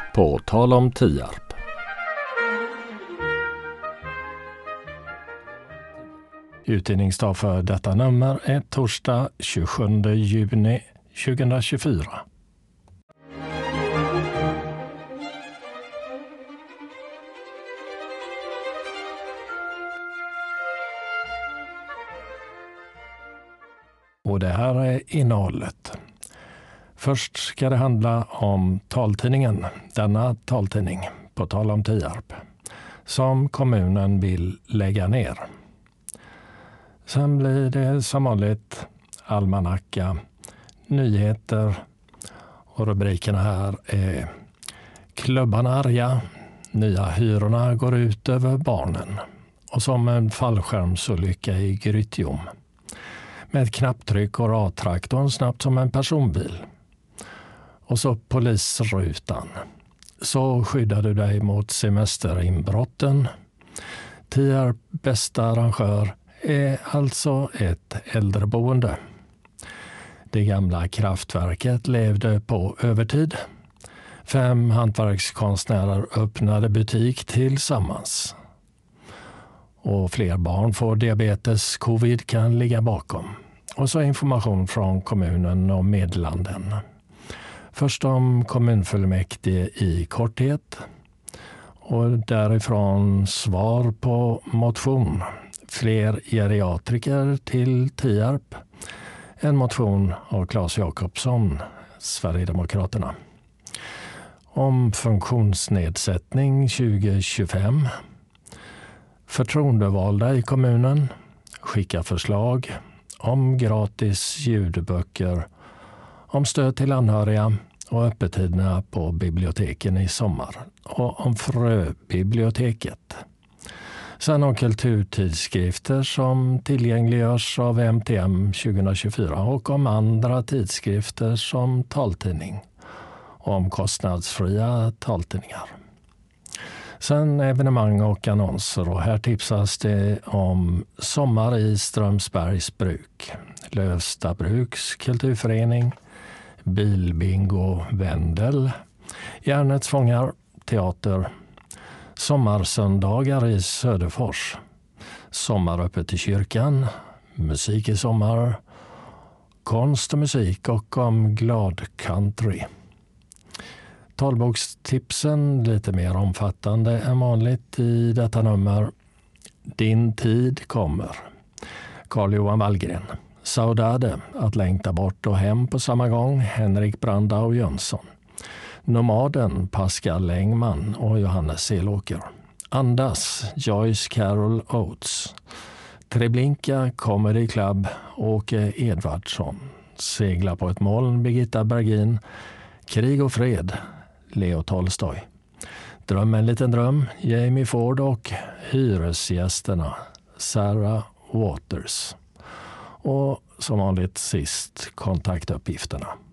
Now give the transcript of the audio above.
På tal om Tierp. Utgivningsdag för detta nummer är torsdag 27 juni 2024. Och det här är innehållet. Först ska det handla om taltidningen, denna taltidning, på tal om Tierp, som kommunen vill lägga ner. Sen blir det som vanligt almanacka, nyheter och rubrikerna här är: klubbarna arga, nya hyrorna går ut över barnen och som en fallskärmsolycka i Grytjom. Med ett knapptryck och A-traktorn snabbt som en personbil. Och så polisrutan. Så skyddar du dig mot semesterinbrotten. Tierp bästa arrangör är alltså ett äldreboende. Det gamla kraftverket levde på övertid. 5 hantverkskonstnärer öppnade butik tillsammans. Och fler barn får diabetes, covid kan ligga bakom. Och så information från kommunen om meddelanden. Först om kommunfullmäktige i korthet. Och därifrån svar på motion. Fler geriatriker till Tierp. En motion av Claes Jakobsson, Sverigedemokraterna. Om funktionsnedsättning 2025. Förtroendevalda i kommunen skickar förslag om gratis ljudböcker, om stöd till anhöriga och öppettiderna på biblioteken i sommar och om Fröbiblioteket. Sen om kulturtidskrifter som tillgängliggörs av MTM 2024 och om andra tidskrifter som taltidning och om kostnadsfria taltidningar. Sen evenemang och annonser och här tipsas det om sommar i Strömsbergs bruk, Lövsta bruks kulturförening, bilbingo Vendel, Järnets fångar, teater, sommarsöndagar i Söderfors, sommaröppet i kyrkan, musik i sommar, konst och musik och om glad country. Talbokstipsen lite mer omfattande än vanligt i detta nummer. Din tid kommer. Carl-Johan Wallgren. Saudade, att längta bort och hem på samma gång. Henrik Brandau Jönsson. Nomaden, Pascal Längman och Johannes Selåker. Andas, Joyce Carol Oates. Treblinka, Comedy Club, Åke Edvardsson. Segla på ett moln, Birgitta Bergin. Krig och fred, Leo Tolstoj. Dröm en liten dröm, Jamie Ford och Hyresgästerna, Sarah Waters. Och som vanligt sist kontaktuppgifterna.